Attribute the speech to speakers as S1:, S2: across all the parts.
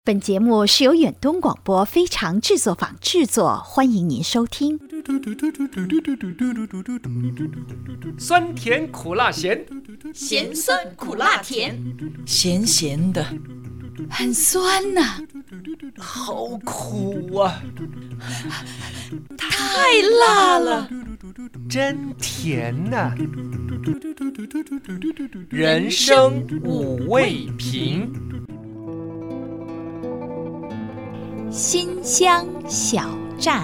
S1: 本节目是由远东广播非常制作坊制作，欢迎您收听。
S2: 酸甜苦辣咸，
S3: 咸酸苦辣甜，
S4: 咸咸的，
S3: 很酸呐、
S2: 好苦啊！
S3: 太辣了，
S2: 真甜呐、人生五味瓶，
S1: 新乡小站。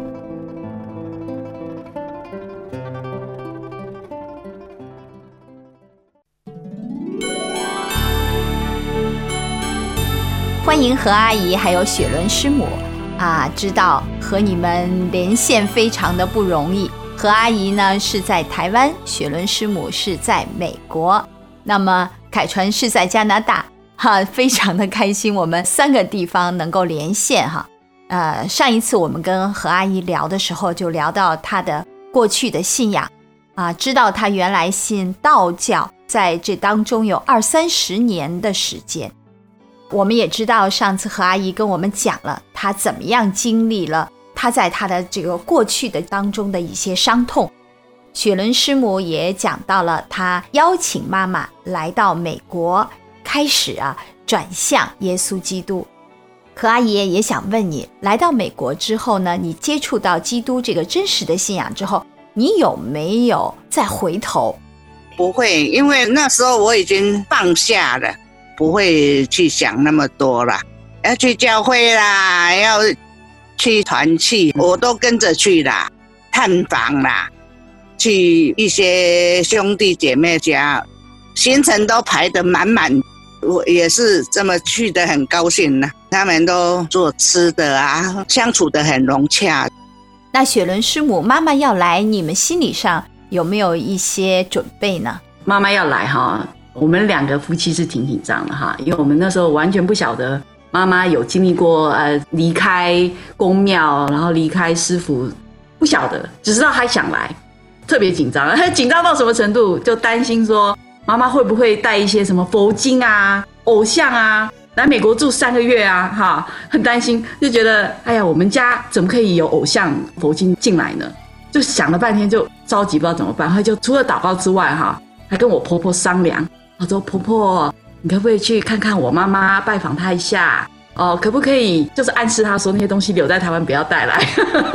S1: 欢迎何阿姨还有雪伦师母知道和你们连线非常的不容易。何阿姨呢是在台湾，雪伦师母是在美国，那么凯传是在加拿大非常的开心，我们3个地方能够连线上一次我们跟何阿姨聊的时候，就聊到她的过去的信仰知道她原来信道教，在这当中有20-30年的时间。我们也知道上次何阿姨跟我们讲了她怎么样经历了她在她的这个过去的当中的一些伤痛。雪伦师母也讲到了她邀请妈妈来到美国，开始转向耶稣基督。何阿姨也想问你，来到美国之后呢，你接触到基督这个真实的信仰之后，你有没有再回头？
S5: 不会，因为那时候我已经放下了，不会去想那么多了。要去教会啦，要去团契，我都跟着去啦，探访啦，去一些兄弟姐妹家，行程都排得满满。我也是这么去的，很高兴呢。他们都做吃的相处得很融洽。
S1: 那雪伦师母，妈妈要来，你们心理上有没有一些准备呢？
S4: 妈妈要来我们2个夫妻是挺紧张的因为我们那时候完全不晓得妈妈有经历过离开公庙，然后离开师父，不晓得，只知道她想来，特别紧张。紧张到什么程度？就担心说妈妈会不会带一些什么佛经偶像来美国住3个月很担心，就觉得哎呀，我们家怎么可以有偶像佛经进来呢？就想了半天，就着急不知道怎么办。他就除了祷告之外还跟我婆婆商量，我说婆婆，你可不可以去看看我妈妈，拜访她一下可不可以就是暗示她说那些东西留在台湾不要带来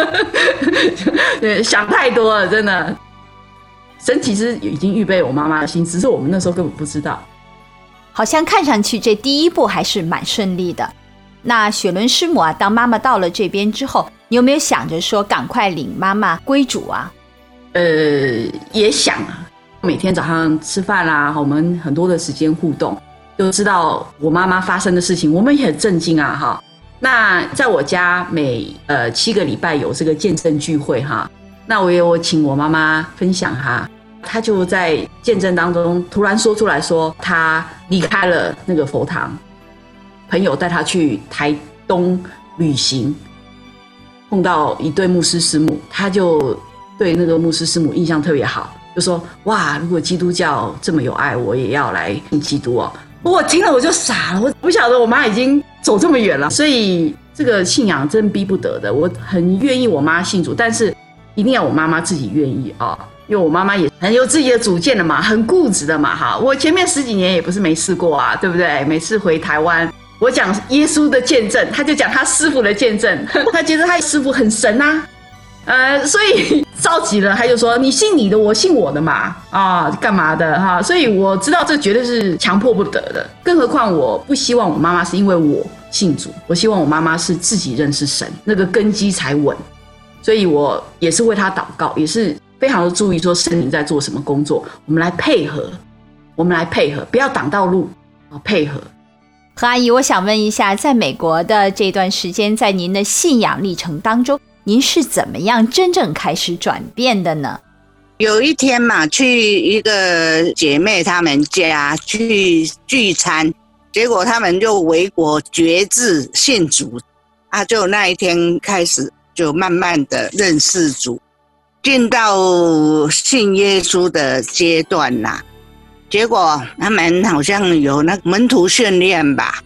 S4: 对，想太多了，真的。神其实已经预备我妈妈的心，只是我们那时候根本不知道。
S1: 好像看上去这第一步还是蛮顺利的。那雪伦师母当妈妈到了这边之后，你有没有想着说赶快领妈妈归主
S4: 也想每天早上吃饭啦，我们很多的时间互动，就知道我妈妈发生的事情，我们也很震惊那在我家每7个礼拜有这个见证聚会那我也有请我妈妈分享她就在见证当中突然说出来说，她离开了那个佛堂，朋友带她去台东旅行，碰到一对牧师师母，她就对那个牧师师母印象特别好，就说哇，如果基督教这么有爱，我也要来信基督我听了我就傻了，我不晓得我妈已经走这么远了。所以这个信仰真逼不得的，我很愿意我妈信主，但是一定要我妈妈自己愿意因为我妈妈也很有自己的主见的嘛，很固执的嘛我前面10几年也不是没试过对不对？每次回台湾，我讲耶稣的见证，他就讲他师父的见证，他觉得他师父很神所以着急了，他就说你信你的，我信我的嘛干嘛的所以我知道这绝对是强迫不得的，更何况我不希望我妈妈是因为我信主，我希望我妈妈是自己认识神，那个根基才稳。所以我也是为她祷告，也是非常的注意说圣灵在做什么工作，我们来配合，不要挡道路配合。
S1: 何阿姨，我想问一下，在美国的这段时间，在您的信仰历程当中，您是怎么样真正开始转变的呢？
S5: 有一天嘛，去一个姐妹她们家去聚餐，结果他们就为我决志信主就那一天开始就慢慢的认识主，进到信耶稣的阶段结果他们好像有那个门徒训练吧，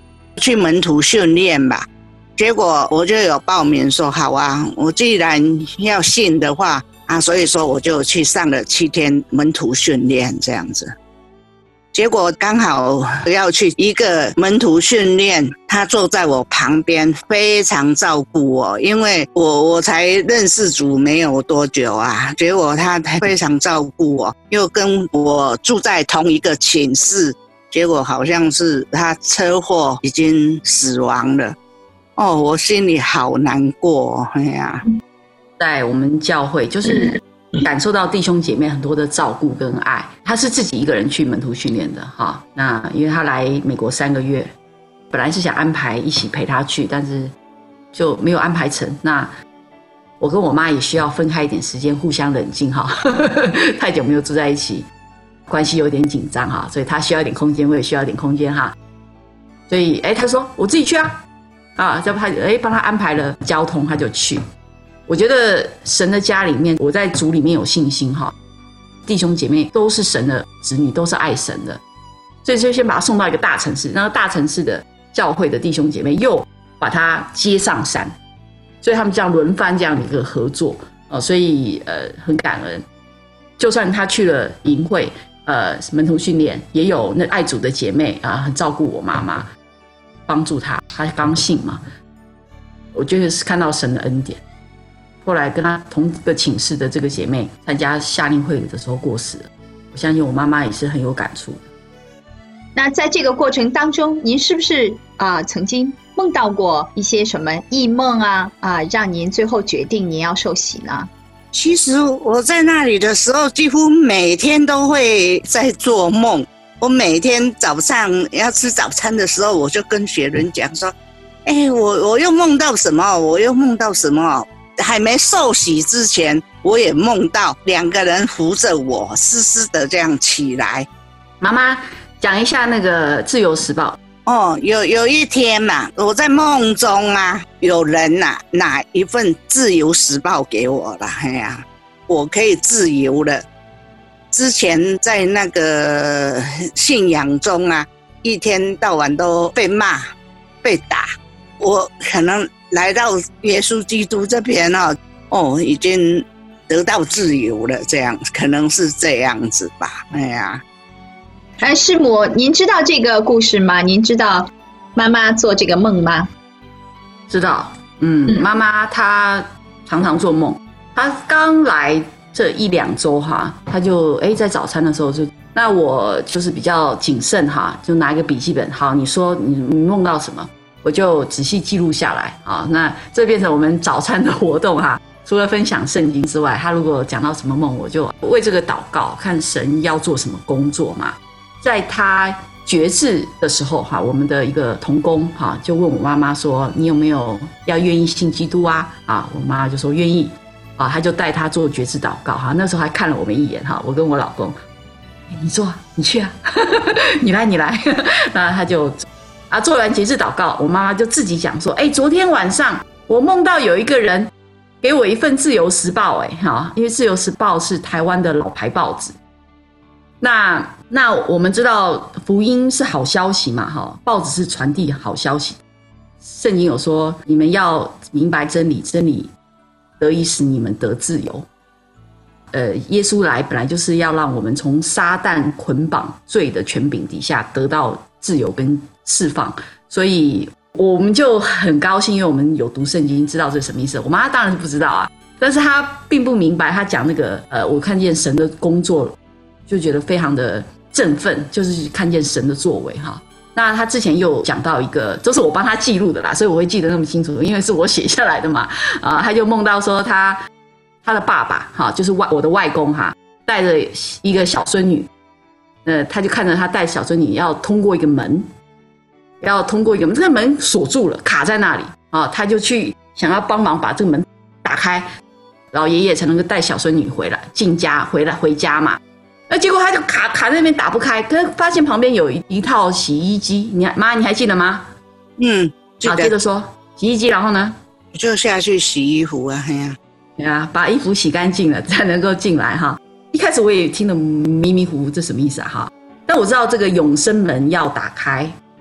S5: 去门徒训练吧。结果我就有报名说好啊，我既然要信的话啊，所以说我就去上了7天门徒训练这样子。结果刚好要去一个门徒训练，他坐在我旁边，非常照顾我，因为我才认识主没有多久啊，结果他非常照顾我，又跟我住在同一个寝室，结果好像是他车祸已经死亡了。哦，我心里好难过，哎呀，
S4: 在我们教会就是感受到弟兄姐妹很多的照顾跟爱。他是自己一个人去门徒训练的哈，那因为他来美国3个月，本来是想安排一起陪他去，但是就没有安排成。那我跟我妈也需要分开一点时间，互相冷静哈，太久没有住在一起，关系有点紧张哈，所以他需要一点空间，我也需要一点空间哈。所以他说我自己去啊，就帮他安排了交通，他就去。我觉得神的家里面，我在主里面有信心哈，弟兄姐妹都是神的子女，都是爱神的，所以就先把他送到一个大城市，那个大城市的教会的弟兄姐妹又把他接上山，所以他们这样轮番这样的一个合作，所以很感恩。就算他去了营会，门徒训练，也有那爱主的姐妹啊，很照顾我妈妈，帮助他刚信嘛，我觉得是看到神的恩典。后来跟他同个寝室的这个姐妹参加夏令会的时候过世了，我相信我妈妈也是很有感触的。
S1: 那在这个过程当中，您是不是曾经梦到过一些什么异梦让您最后决定您要受洗呢？
S5: 其实我在那里的时候，几乎每天都会在做梦。我每天早上要吃早餐的时候，我就跟雪伦讲说：“我又梦到什么？我又梦到什么？”还没受洗之前，我也梦到2个人扶着我，湿湿的这样起来。
S4: 妈妈讲一下那个《自由时报》。
S5: 有一天嘛，我在梦中有人拿一份《自由时报》给我了，我可以自由了。之前在那个信仰中一天到晚都被骂、被打，我可能来到耶稣基督这边已经得到自由了，这样可能是这样子吧。
S1: 师母，您知道这个故事吗？您知道妈妈做这个梦吗？
S4: 知道，妈妈她常常做梦。她刚来这1-2周她就在早餐的时候那我就是比较谨慎就拿一个笔记本，好，你说你梦到什么？我就仔细记录下来那这变成我们早餐的活动除了分享圣经之外，他如果讲到什么梦，我就为这个祷告，看神要做什么工作嘛。在他决志的时候我们的一个同工就问我妈妈说：“你有没有要愿意信基督啊？”我妈就说愿意他就带他做决志祷告那时候还看了我们一眼我跟我老公，你做你去你来那他就做完节制祷告，我妈妈就自己讲说：“昨天晚上我梦到有一个人给我一份《自由时报》因为《自由时报》是台湾的老牌报纸。那我们知道福音是好消息嘛报纸是传递好消息。圣经有说，你们要明白真理，真理得以使你们得自由。耶稣来本来就是要让我们从撒旦捆绑罪的权柄底下得到自由跟释放，所以我们就很高兴，因为我们有读圣经，知道这是什么意思。我妈当然是不知道但是她并不明白，她讲那个我看见神的工作，就觉得非常的振奋，就是看见神的作为那她之前又讲到一个，这是我帮她记录的啦，所以我会记得那么清楚，因为是我写下来的嘛她就梦到说她的爸爸就是我的外公带着一个小孙女，他就看着他带小孙女要通过一个门，这个门锁住了，卡在那里他就去想要帮忙把这个门打开，老爷爷才能够带小孙女回来进家回家嘛。结果他就卡在那边打不开，可是发现旁边有一套洗衣机，你还记得吗？
S5: 记得。
S4: 接着说洗衣机，然后呢
S5: 就下去洗衣服
S4: 把衣服洗干净了才能够进来一开始我也听得迷迷糊糊，这什么意思但我知道这个永生门要打开，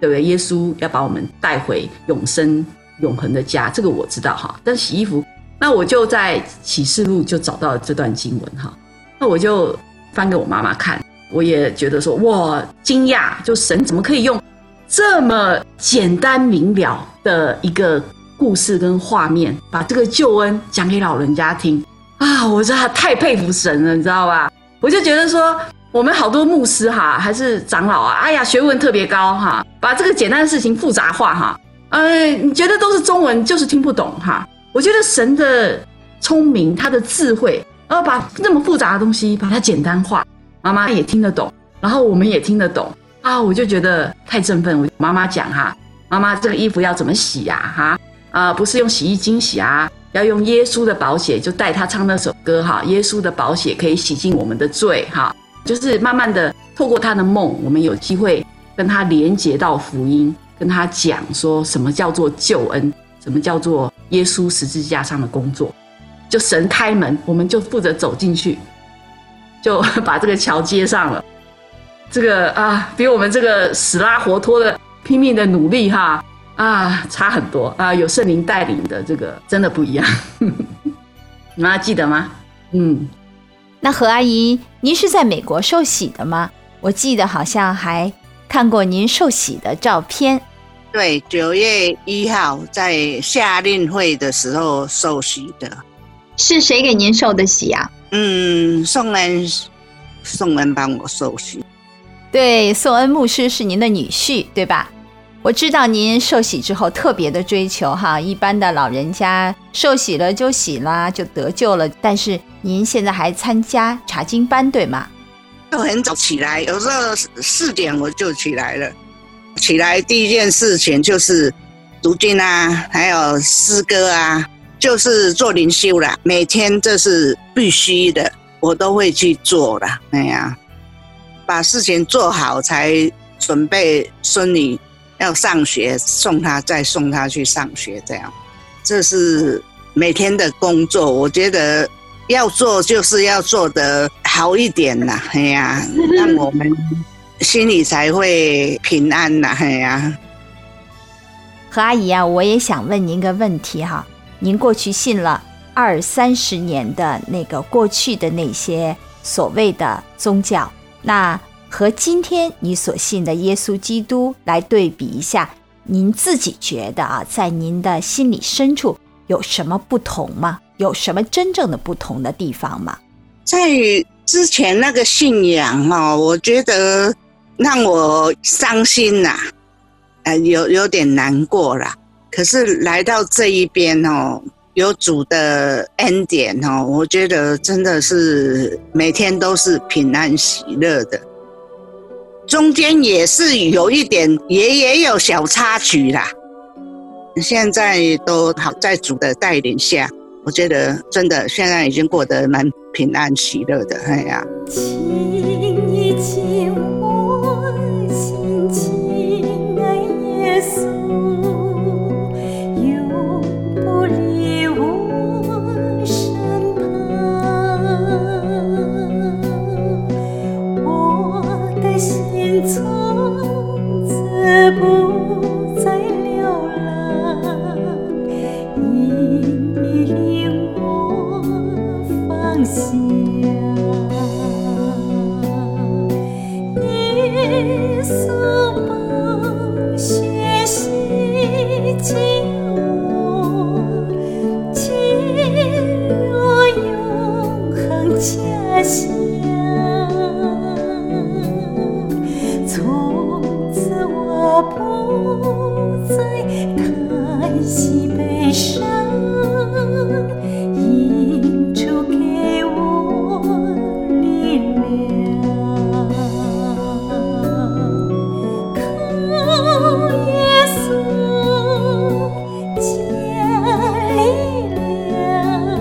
S4: 对不对？耶稣要把我们带回永生永恒的家，这个我知道哈。但洗衣服，那我就在启示录就找到了这段经文哈，那我就翻给我妈妈看，我也觉得说哇惊讶，就神怎么可以用这么简单明了的一个故事跟画面，把这个救恩讲给老人家听啊！我真的太佩服神了，你知道吧？我就觉得说，我们好多牧师哈，还是长老啊，哎呀，学问特别高哈，把这个简单的事情复杂化哈，你觉得都是中文，就是听不懂哈。我觉得神的聪明，他的智慧，把那么复杂的东西把它简单化，妈妈也听得懂，然后我们也听得懂啊，我就觉得太振奋。我妈妈讲哈，妈妈这个衣服要怎么洗呀？不是用洗衣精洗啊，要用耶稣的宝血，就带他唱那首歌哈，耶稣的宝血可以洗净我们的罪哈。就是慢慢的透过他的梦，我们有机会跟他连结到福音，跟他讲说什么叫做救恩，什么叫做耶稣十字架上的工作。就神开门，我们就负责走进去，就把这个桥接上了。这个比我们这个死拉活拖的拼命的努力哈差很多有圣灵带领的这个真的不一样。你们还记得吗？
S1: 那何阿姨，您是在美国受洗的吗？我记得好像还看过您受洗的照片。
S5: 对，9月1号在夏令会的时候受洗的。
S1: 是谁给您受的洗啊？
S5: 宋恩帮我受洗。
S1: 对，宋恩牧师是您的女婿，对吧？我知道您受洗之后特别的追求哈，一般的老人家受洗了就洗了，就得救了，但是您现在还参加查经班，对吗？
S5: 就很早起来，有时候4点我就起来了。起来第一件事情就是读经啊，还有诗歌啊，就是做灵修啦。每天这是必须的，我都会去做啦。把事情做好才准备孙女要上学，再送她去上学，这样，这是每天的工作。我觉得要做就是要做得好一点啦，让我们心里才会平安啦，
S1: 何阿姨啊，我也想问您个问题哈，您过去信了20-30年的那个过去的那些所谓的宗教，那和今天你所信的耶稣基督来对比一下，您自己觉得在您的心里深处有什么不同吗？有什么真正的不同的地方吗？
S5: 在之前那个信仰我觉得让我伤心啦，有点难过啦。可是来到这一边有主的恩典我觉得真的是每天都是平安喜乐的。中间也是有一点也有小插曲啦，现在都好在主的带领下，我觉得真的现在已经过得蛮平安喜乐的。
S6: 请你进我心，亲爱耶稣，永不离我身旁，我的心从此不再流浪，因你领我方向。耶稣宝血洗净我，进入永恒家乡。从此我不再叹息悲伤，因主给我力量。靠耶稣加力量，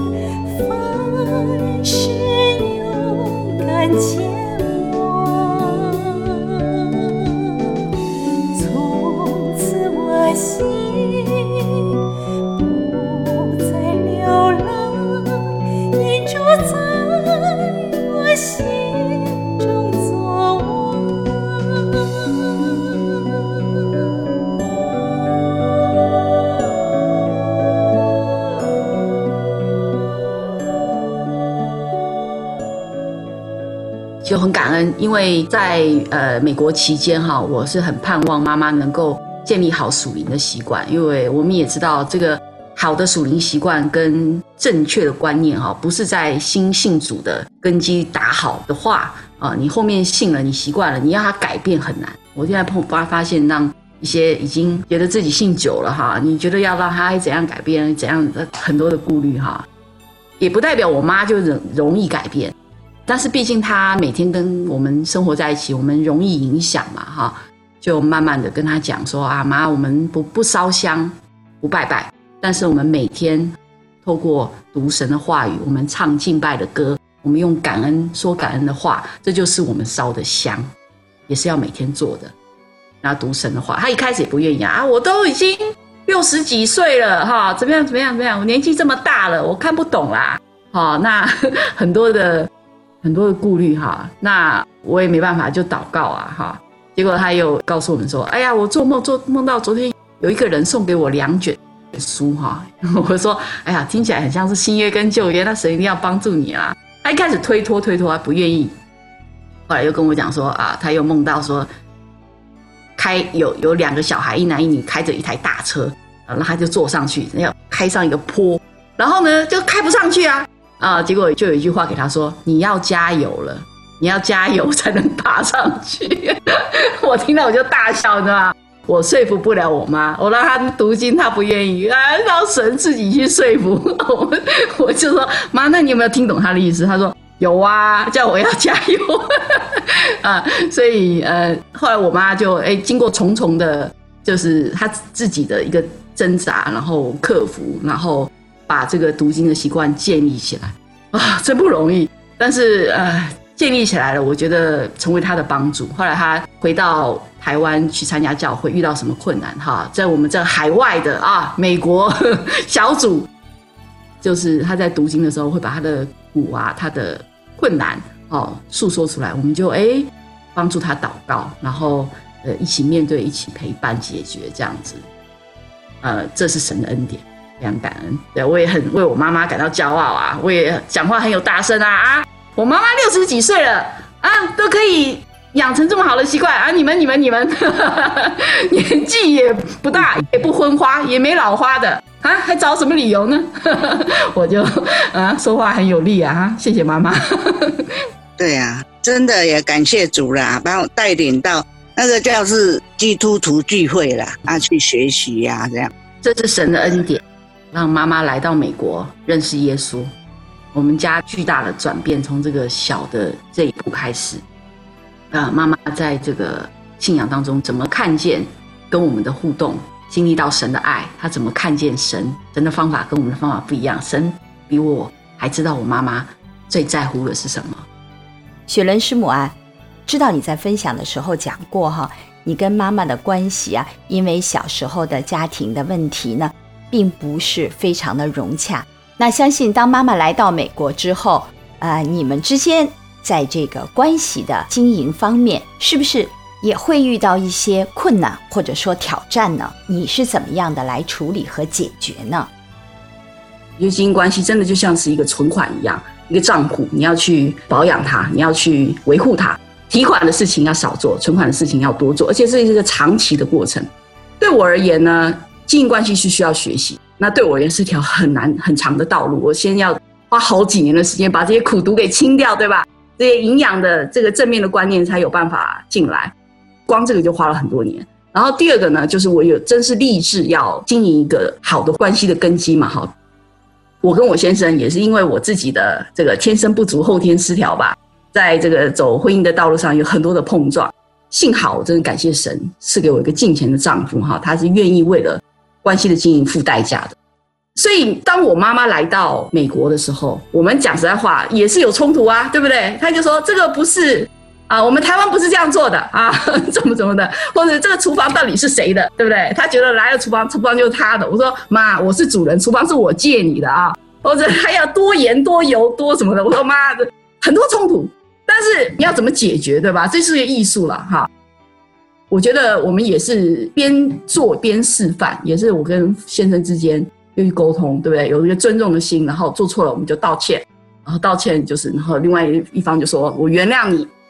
S6: 凡事勇敢前往。从此我心不
S4: 就很感恩，因为在美国期间哈，我是很盼望妈妈能够建立好属灵的习惯，因为我们也知道这个好的属灵习惯跟正确的观念哈，不是在新信主的根基打好的话啊，你后面信了，你习惯了，你要他改变很难。我现在发现让一些已经觉得自己信久了哈，你觉得要让他怎样改变，怎样很多的顾虑哈，也不代表我妈就容易改变。但是毕竟他每天跟我们生活在一起，我们容易影响嘛哈，就慢慢的跟他讲说啊，妈，我们不烧香，不拜拜，但是我们每天透过读神的话语，我们唱敬拜的歌，我们用感恩说感恩的话，这就是我们烧的香，也是要每天做的。然后读神的话，他一开始也不愿意啊，我都已经60几岁了哈，怎么样，我年纪这么大了，我看不懂啦，好，那很多的顾虑哈，那我也没办法，就祷告啊哈。结果他又告诉我们说，哎呀，我做梦到昨天有一个人送给我2卷书哈。我说，哎呀，听起来很像是新约跟旧约，那神一定要帮助你啦。他一开始推脱，他不愿意。后来又跟我讲说啊，他又梦到说，有2个小孩，一男一女开着一台大车，然后他就坐上去，要开上一个坡，然后呢就开不上去啊，结果就有一句话给他说，你要加油了，你要加油才能爬上去。我听到我就大笑，你知道吗？我说服不了我妈，我让她读经，她不愿意，让神自己去说服。我就说，妈，那你有没有听懂她的意思？她说有啊，叫我要加油。所以后来我妈就经过重重的，就是她自己的一个挣扎，然后克服，然后把这个读经的习惯建立起来啊，真不容易。但是建立起来了，我觉得成为他的帮助。后来他回到台湾去参加教会，遇到什么困难哈，在我们这海外的美国小组，就是他在读经的时候会把他的苦啊，他的困难诉说出来，我们就帮助他祷告，然后一起面对，一起陪伴解决这样子。这是神的恩典，非常感恩。对，我也很为我妈妈感到骄傲啊，我也讲话很有大声啊，我妈妈60几岁了都可以养成这么好的习惯你们年纪也不大，也不昏花，也没老花的还找什么理由呢？我就说话很有力谢谢妈妈。
S5: 对啊，真的也感谢主啦，把我带领到那个叫是基督徒聚会啦去学习这样。
S4: 这是神的恩典，让妈妈来到美国认识耶稣。我们家巨大的转变，从这个小的这一步开始。妈妈在这个信仰当中怎么看见跟我们的互动，经历到神的爱，她怎么看见神的方法跟我们的方法不一样。神比我还知道我妈妈最在乎的是什么。
S1: 雪伦师母知道你在分享的时候讲过你跟妈妈的关系因为小时候的家庭的问题呢，并不是非常的融洽。那相信当妈妈来到美国之后你们之间在这个关系的经营方面，是不是也会遇到一些困难或者说挑战呢？你是怎么样的来处理和解决呢？
S4: 因为经营关系真的就像是一个存款一样，一个账户，你要去保养它，你要去维护它，提款的事情要少做，存款的事情要多做，而且这是一个长期的过程。对我而言呢，经营关系是需要学习，那对我而言是条很难很长的道路，我先要花好几年的时间把这些苦毒给清掉，对吧？这些营养的这个正面的观念才有办法进来，光这个就花了很多年。然后第二个呢，就是我真是立志要经营一个好的关系的根基嘛。我跟我先生也是因为我自己的这个天生不足后天失调吧，在这个走婚姻的道路上有很多的碰撞，幸好我真的感谢神赐给我一个敬虔的丈夫他是愿意为了关系的经营付代价的。所以当我妈妈来到美国的时候，我们讲实在话也是有冲突对不对？她就说这个不是我们台湾不是这样做的怎么的，或者这个厨房到底是谁的，对不对？她觉得来了厨房就是她的。我说妈，我是主人，厨房是我借你的或者还要多盐多油多什么的。我说妈，很多冲突，但是你要怎么解决，对吧？这是个艺术了我觉得我们也是边做边示范，也是我跟先生之间愿意沟通，对不对？有一个尊重的心，然后做错了我们就道歉，然后道歉就是，然后另外一方就说我原谅你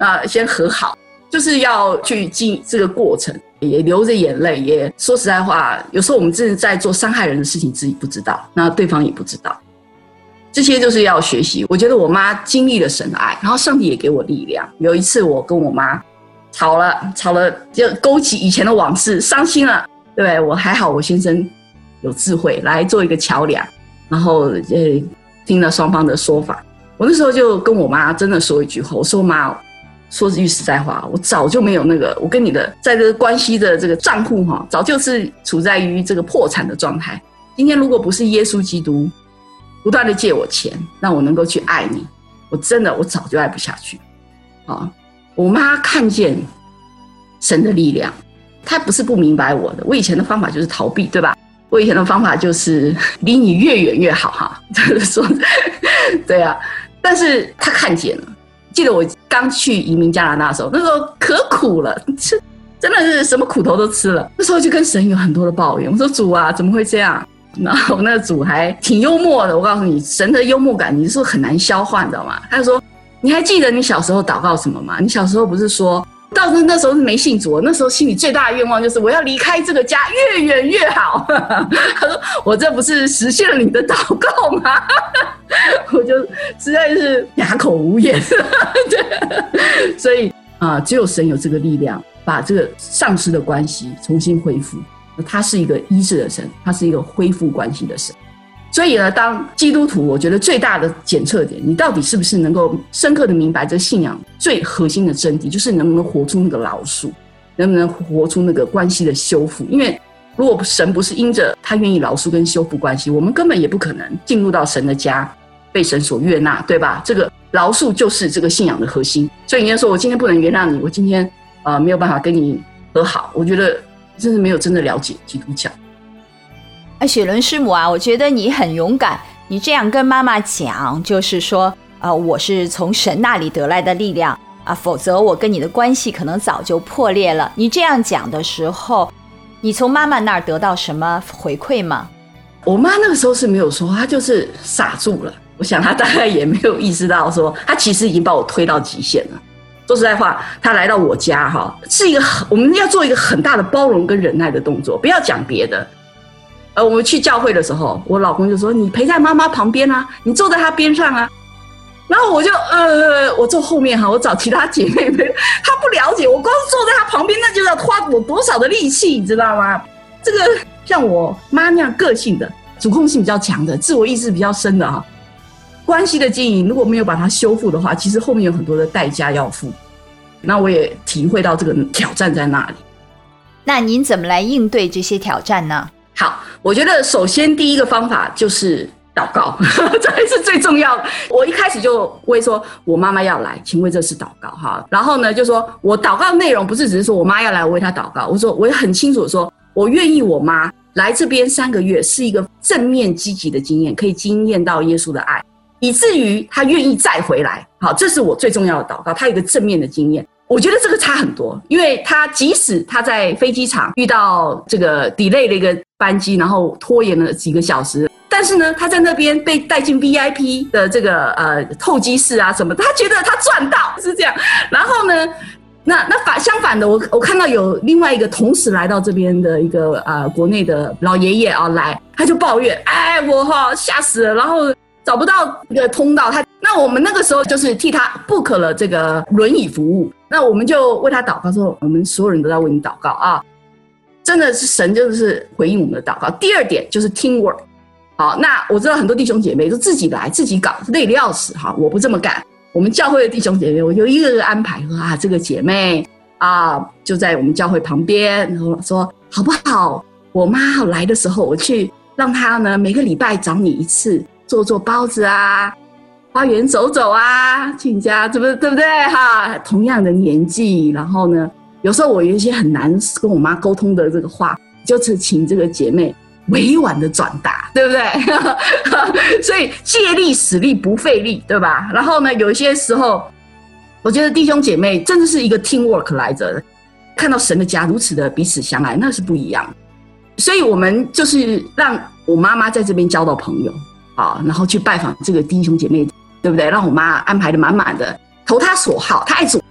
S4: 先和好，就是要去经这个过程，也流着眼泪，也说实在话，有时候我们真的在做伤害人的事情，自己不知道，那对方也不知道，这些就是要学习。我觉得我妈经历了神的爱，然后上帝也给我力量。有一次我跟我妈吵了，就勾起以前的往事，伤心了，对不对？我还好，我先生有智慧来做一个桥梁，然后听了双方的说法。我那时候就跟我妈真的说一句话，我说妈，说句实在话，我早就没有那个我跟你的在这个关系的这个账户早就是处在于这个破产的状态。今天如果不是耶稣基督不断的借我钱让我能够去爱你，我早就爱不下去。我妈看见神的力量，她不是不明白我的，我以前的方法就是逃避，对吧？我以前的方法就是离你越远越好哈，说对啊，但是她看见了。记得我刚去移民加拿大的时候，那时候可苦了，真的是什么苦头都吃了。那时候就跟神有很多的抱怨，我说主啊，怎么会这样？然后那个主还挺幽默的，我告诉你，神的幽默感你是很难消化，你知道吗？他就说，你还记得你小时候祷告什么吗？你小时候不是说，到那时候是没信主，那时候心里最大的愿望就是我要离开这个家越远越好。他说我这不是实现了你的祷告吗？我就实在是哑口无言。对，所以只有神有这个力量把这个丧失的关系重新恢复。他是一个医治的神，他是一个恢复关系的神。所以呢，当基督徒，我觉得最大的检测点，你到底是不是能够深刻的明白这信仰最核心的真谛，就是能不能活出那个饶恕，能不能活出那个关系的修复。因为如果神不是因着他愿意饶恕跟修复关系，我们根本也不可能进入到神的家，被神所悦纳，对吧？这个饶恕就是这个信仰的核心。所以你要说我今天不能原谅你，我今天没有办法跟你和好，我觉得真是没有真的了解基督教。
S1: 雪伦师母啊，我觉得你很勇敢，你这样跟妈妈讲，就是说我是从神那里得来的力量否则我跟你的关系可能早就破裂了。你这样讲的时候，你从妈妈那儿得到什么回馈吗？
S4: 我妈那个时候是没有说，她就是傻住了。我想她大概也没有意识到说，她其实已经把我推到极限了。说实在话，她来到我家是一个我们要做一个很大的包容跟忍耐的动作，不要讲别的。我们去教会的时候，我老公就说你陪在妈妈旁边啊，你坐在她边上啊。然后我就我坐后面我找其他姐妹陪。她不了解，我光是坐在她旁边，那就要花我多少的力气，你知道吗？这个像我妈那样个性的，主控性比较强的，自我意识比较深的关系的经营如果没有把它修复的话，其实后面有很多的代价要付。那我也体会到这个挑战在那里。
S1: 那您怎么来应对这些挑战呢？
S4: 好，我觉得首先第一个方法就是祷告，这是最重要的。我一开始就会说我妈妈要来，请为这事祷告然后呢，就说我祷告的内容不是只是说我妈要来我为她祷告，我说我也很清楚说我愿意我妈来这边3个月是一个正面积极的经验，可以经验到耶稣的爱，以至于她愿意再回来。好，这是我最重要的祷告，她有一个正面的经验。我觉得这个差很多，因为他即使他在飞机场遇到这个 delay 的一个班机，然后拖延了几个小时，但是呢，他在那边被带进 VIP 的这个候机室啊什么，他觉得他赚到是这样。然后呢，那相反的，我看到有另外一个同时来到这边的一个国内的老爷爷来，他就抱怨，我吓死了，然后找不到一个通道，那我们那个时候就是替他 book 了这个轮椅服务。那我们就为他祷告说，我们所有人都在为你祷告真的是神就是回应我们的祷告。第二点就是 teamwork。好，那我知道很多弟兄姐妹都自己来自己搞，累得要死我不这么干。我们教会的弟兄姐妹，我有一个安排说这个姐妹就在我们教会旁边，然后说好不好？我妈来的时候，我去让她呢每个礼拜找你一次，做包子花园走走去你家，对不对同样的年纪，然后呢，有时候我有一些很难跟我妈沟通的这个话，就是请这个姐妹委婉的转达，对不对？所以借力使力不费力，对吧？然后呢，有一些时候，我觉得弟兄姐妹真的是一个 teamwork 来着，看到神的家如此的彼此相爱，那是不一样。所以我们就是让我妈妈在这边交到朋友然后去拜访这个弟兄姐妹，对不对？让我妈安排的满满的，投她所好，她爱煮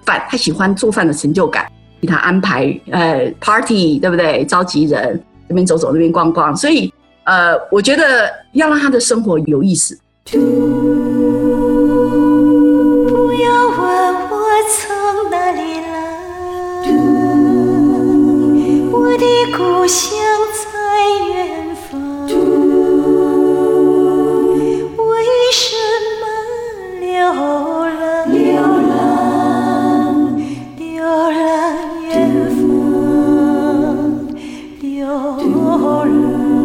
S4: 饭，他喜欢做饭的成就感，给他安排party， 对不对？召集人这边走走那边逛逛，所以我觉得要让他的生活有意思。
S6: 不要问我从哪里来，我的故乡在远方，为什么流浪远方，流浪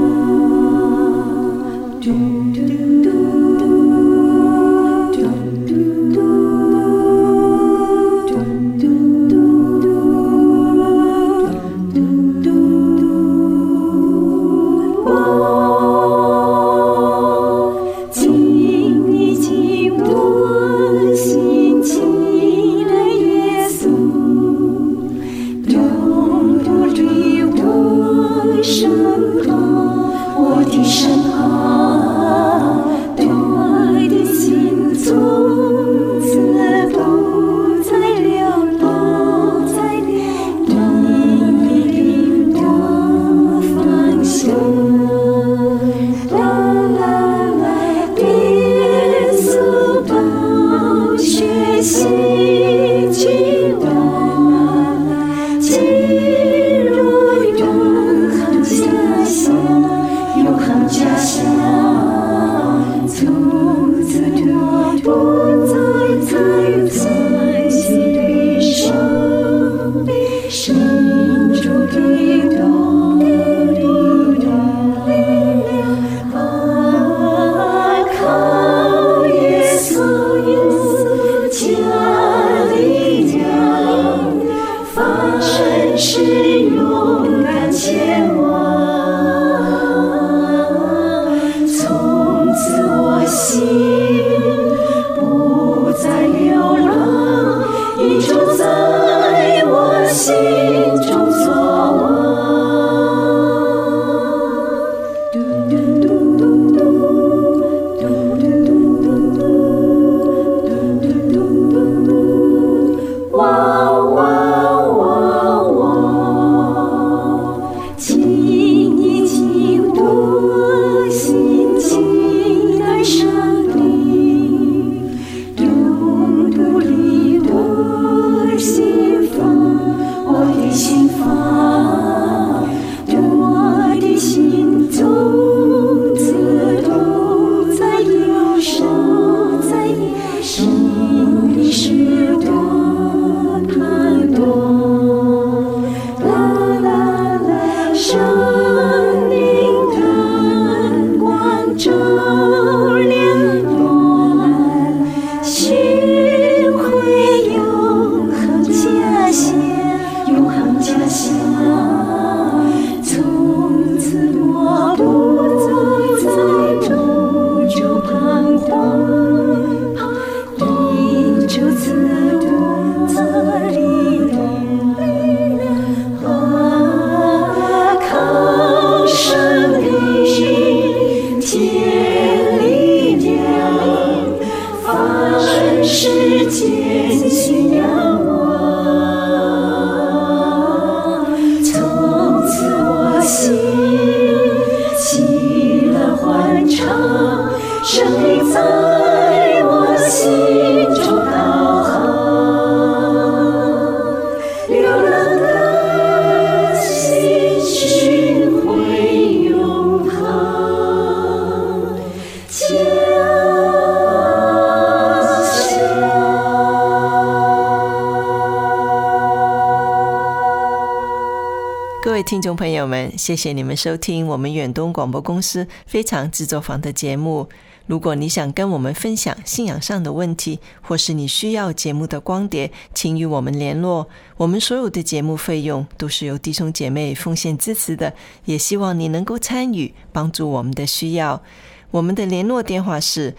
S7: 各位听众朋友们，谢谢你们收听我们远东广播公司非常制作坊的节目。如果你想跟我们分享信仰上的问题，或是你需要节目的光碟，请与我们联络。我们所有的节目费用都是由弟兄姐妹奉献支持的，也希望你能够参与，帮助我们的需要。我们的联络电话是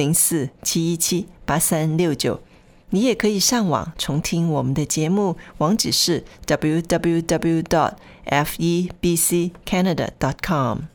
S7: 604-717-8369。你也可以上网重听我们的节目，网址是 www.febccanada.com。